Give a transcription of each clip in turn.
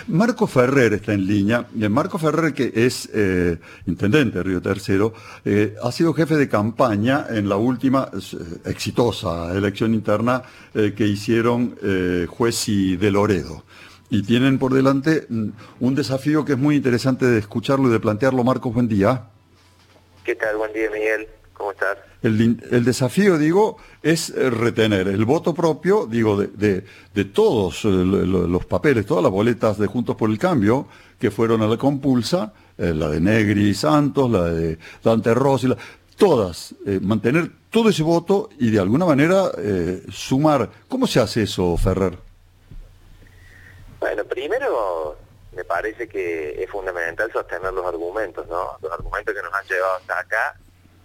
Marco Ferrer está en línea. Marco Ferrer, que es intendente de Río Tercero, ha sido jefe de campaña en la última exitosa elección interna que hicieron Juez y de Loredo. Y tienen por delante un desafío que es muy interesante de escucharlo y de plantearlo. Marcos, buen día. ¿Qué tal? Buen día, Miguel. ¿Cómo estás? El desafío, digo, es retener el voto propio, digo, de todos los papeles, todas las boletas de Juntos por el Cambio que fueron a la compulsa, la de Negri y Santos, la de Dante Rossi, todas, mantener todo ese voto y de alguna manera sumar. ¿Cómo se hace eso, Ferrer? Bueno, primero me parece que es fundamental sostener los argumentos, ¿no? Los argumentos que nos han llevado hasta acá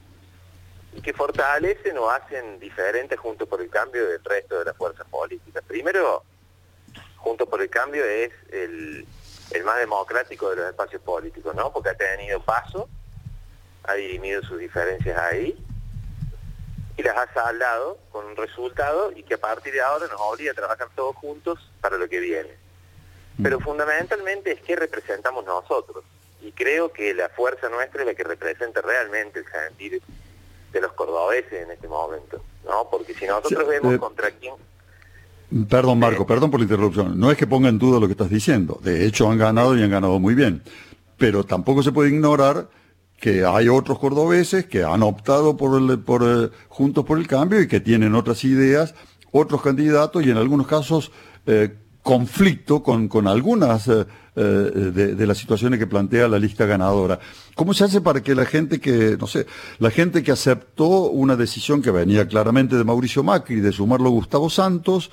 y que fortalecen o hacen diferentes Juntos por el Cambio del resto de las fuerzas políticas. Primero, Juntos por el Cambio es el más democrático de los espacios políticos, ¿no? Porque ha tenido paso, ha dirimido sus diferencias ahí y las ha saldado con un resultado y que a partir de ahora nos obliga a trabajar todos juntos para lo que viene. Pero fundamentalmente es que representamos nosotros, y creo que la fuerza nuestra es la que representa realmente el sentir de los cordobeses en este momento, ¿no? Porque si nosotros vemos contra quién... Perdón, Marco, perdón por la interrupción. No es que ponga en duda lo que estás diciendo. De hecho, han ganado y han ganado muy bien. Pero tampoco se puede ignorar que hay otros cordobeses que han optado por Juntos por el Cambio y que tienen otras ideas, otros candidatos y en algunos casos... conflicto con algunas de las situaciones que plantea la lista ganadora. ¿Cómo se hace para que la gente que aceptó una decisión que venía claramente de Mauricio Macri, de sumarlo a Gustavo Santos,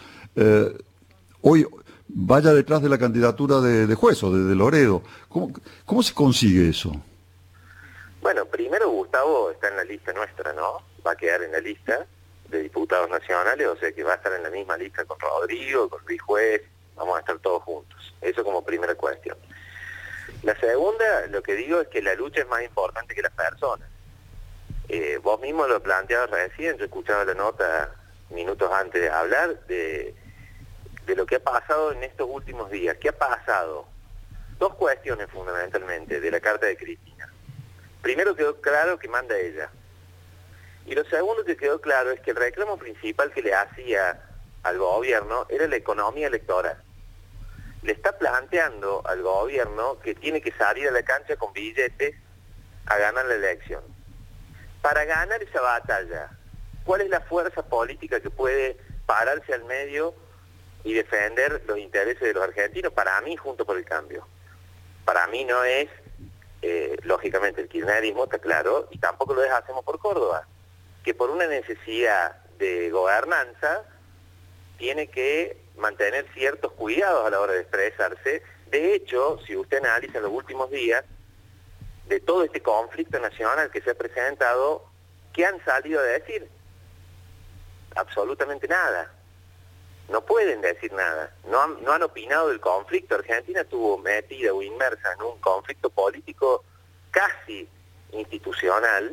hoy vaya detrás de la candidatura de Juez o de Loredo? ¿Cómo se consigue eso? Bueno, primero Gustavo está en la lista nuestra, ¿no? Va a quedar en la lista de diputados nacionales, o sea que va a estar en la misma lista con Rodrigo, con Luis Juez. Vamos a estar todos juntos. Eso como primera cuestión. La segunda, lo que digo es que la lucha es más importante que las personas. Vos mismo lo planteabas recién, yo escuchaba la nota minutos antes de hablar de lo que ha pasado en estos últimos días. ¿Qué ha pasado? Dos cuestiones fundamentalmente de la carta de Cristina. Primero, quedó claro que manda ella. Y lo segundo que quedó claro es que el reclamo principal que le hacía al gobierno era la economía electoral. Le está planteando al gobierno que tiene que salir a la cancha con billetes a ganar la elección. Para ganar esa batalla, ¿cuál es la fuerza política que puede pararse al medio y defender los intereses de los argentinos? Para mí, Juntos por el Cambio. Para mí no es, lógicamente, el kirchnerismo, está claro, y tampoco lo Hacemos por Córdoba, que por una necesidad de gobernanza tiene que mantener ciertos cuidados a la hora de expresarse. De hecho, si usted analiza los últimos días, de todo este conflicto nacional que se ha presentado, ¿qué han salido a decir? Absolutamente nada. No pueden decir nada. No han opinado del conflicto. Argentina estuvo metida o inmersa en un conflicto político casi institucional,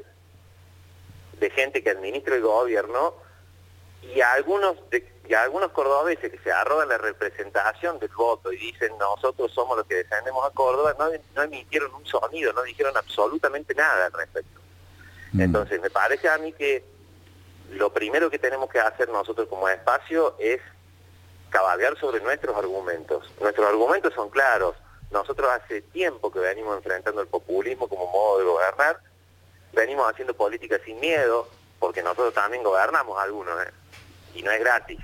de gente que administra el gobierno, y algunos cordobeses que se arrogan la representación del voto y dicen nosotros somos los que defendemos a Córdoba, no emitieron un sonido, no dijeron absolutamente nada al respecto. Entonces me parece a mí que lo primero que tenemos que hacer nosotros como espacio es cabalgar sobre nuestros argumentos. Nuestros argumentos son claros. Nosotros hace tiempo que venimos enfrentando el populismo como modo de gobernar, venimos haciendo política sin miedo, porque nosotros también gobernamos algunos, y no es gratis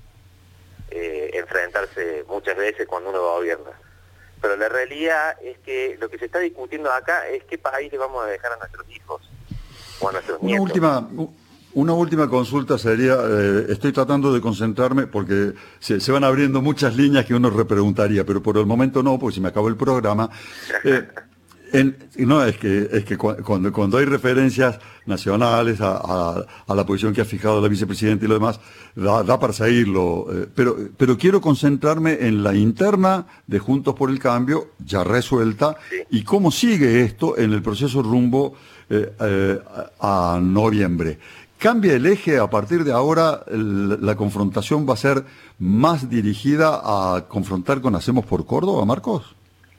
enfrentarse muchas veces cuando uno gobierna. Pero la realidad es que lo que se está discutiendo acá es qué país le vamos a dejar a nuestros hijos o a nuestros nietos. Una última consulta sería, estoy tratando de concentrarme porque se van abriendo muchas líneas que uno repreguntaría, pero por el momento no, porque se me acabó el programa. No, es que cuando hay referencias nacionales a la posición que ha fijado la vicepresidenta y lo demás, da para seguirlo. Pero quiero concentrarme en la interna de Juntos por el Cambio, ya resuelta, sí. Y cómo sigue esto en el proceso rumbo a noviembre. ¿Cambia el eje a partir de ahora? ¿La confrontación va a ser más dirigida a confrontar con Hacemos por Córdoba, Marcos?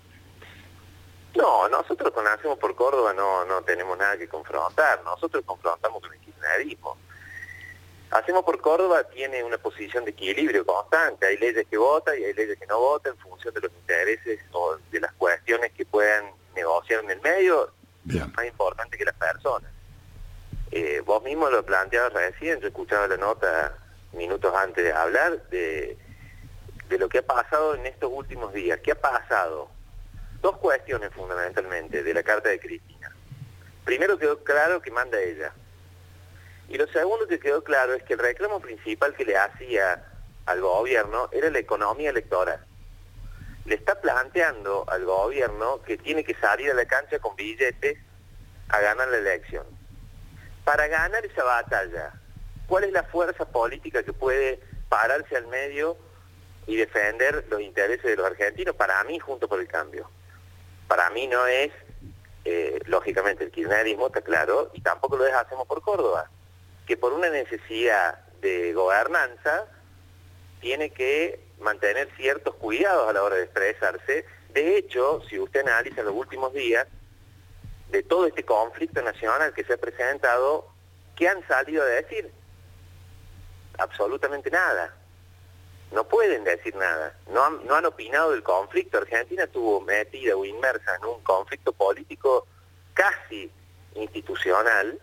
No, nosotros con Hacemos por Córdoba no tenemos nada que confrontar. Nosotros confrontamos con el kirchnerismo. Hacemos por Córdoba tiene una posición de equilibrio constante. Hay leyes que votan y hay leyes que no votan en función de los intereses o de las cuestiones que puedan negociar en el medio. Bien. Más importante que las personas. Vos mismo lo planteabas recién, yo escuchaba la nota minutos antes de hablar de lo que ha pasado en estos últimos días. ¿Qué ha pasado? Dos cuestiones fundamentalmente de la carta de Cristina. Primero, quedó claro que manda ella. Y lo segundo que quedó claro es que el reclamo principal que le hacía al gobierno era la economía electoral. Le está planteando al gobierno que tiene que salir a la cancha con billetes a ganar la elección. Para ganar esa batalla, ¿cuál es la fuerza política que puede pararse al medio y defender los intereses de los argentinos? Para mí, Juntos por el Cambio. Para mí no es, lógicamente, el kirchnerismo, está claro, y tampoco lo Hacemos por Córdoba, que por una necesidad de gobernanza tiene que mantener ciertos cuidados a la hora de expresarse. De hecho, si usted analiza los últimos días, de todo este conflicto nacional que se ha presentado, ¿qué han salido a decir? Absolutamente nada. No pueden decir nada. No han opinado del conflicto. Argentina estuvo metida o inmersa en un conflicto político casi institucional,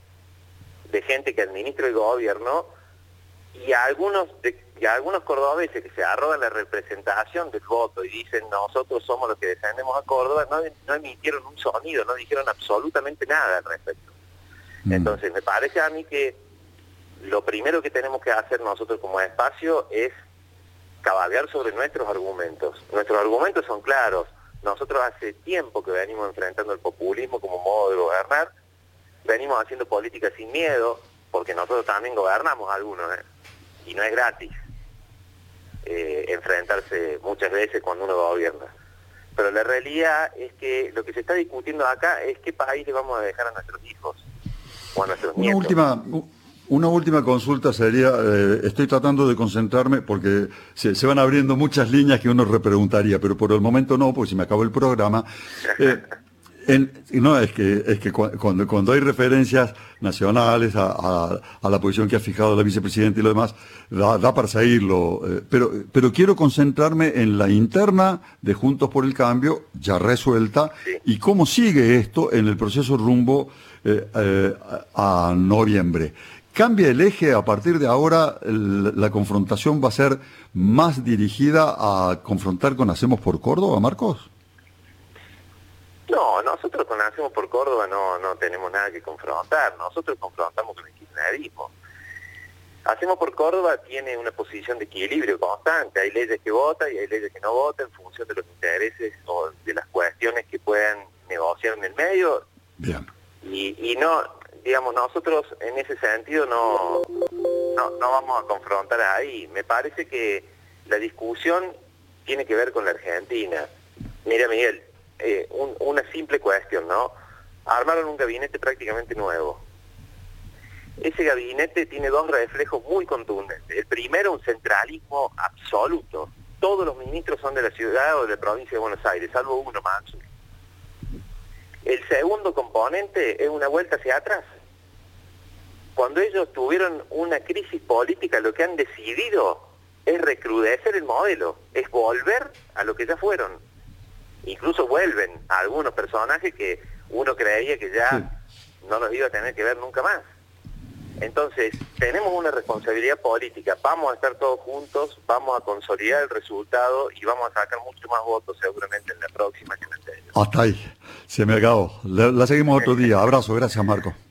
de gente que administra el gobierno, y algunos cordobeses que se arrogan la representación del voto y dicen nosotros somos los que defendemos a Córdoba, no emitieron un sonido, no dijeron absolutamente nada al respecto. Entonces me parece a mí que lo primero que tenemos que hacer nosotros como espacio es cabalgar sobre nuestros argumentos. Nuestros argumentos son claros. Nosotros hace tiempo que venimos enfrentando el populismo como modo de gobernar, venimos haciendo política sin miedo, porque nosotros también gobernamos algunos, y no es gratis enfrentarse muchas veces cuando uno gobierna. Pero la realidad es que lo que se está discutiendo acá es qué país le vamos a dejar a nuestros hijos o a nuestros nietos. Una última consulta sería, estoy tratando de concentrarme porque se van abriendo muchas líneas que uno repreguntaría, pero por el momento no, porque si me acabó el programa. No, es que cuando hay referencias nacionales a la posición que ha fijado la vicepresidenta y lo demás, da para seguirlo. Pero quiero concentrarme en la interna de Juntos por el Cambio, ya resuelta, Sí. y cómo sigue esto en el proceso rumbo a noviembre. ¿Cambia el eje a partir de ahora? ¿La confrontación va a ser más dirigida a confrontar con Hacemos por Córdoba, Marcos? No, nosotros con Hacemos por Córdoba no tenemos nada que confrontar. Nosotros confrontamos con el kirchnerismo. Hacemos por Córdoba tiene una posición de equilibrio constante. Hay leyes que votan y hay leyes que no votan en función de los intereses o de las cuestiones que puedan negociar en el medio. Bien. Y no, digamos, nosotros en ese sentido no vamos a confrontar ahí. Me parece que la discusión tiene que ver con la Argentina. Mira, Miguel, una simple cuestión, ¿no? Armaron un gabinete prácticamente nuevo. Ese gabinete tiene dos reflejos muy contundentes. El primero, un centralismo absoluto. Todos los ministros son de la ciudad o de la provincia de Buenos Aires, salvo uno, Mansur. El segundo componente es una vuelta hacia atrás. Cuando ellos tuvieron una crisis política, lo que han decidido es recrudecer el modelo, es volver a lo que ya fueron. Incluso vuelven a algunos personajes que uno creía que ya no los iba a tener que ver nunca más. Entonces, tenemos una responsabilidad política, vamos a estar todos juntos, vamos a consolidar el resultado y vamos a sacar mucho más votos seguramente en la próxima que en la anterior. Hasta ahí, se me acabó. La seguimos otro día. Abrazo, gracias Marco.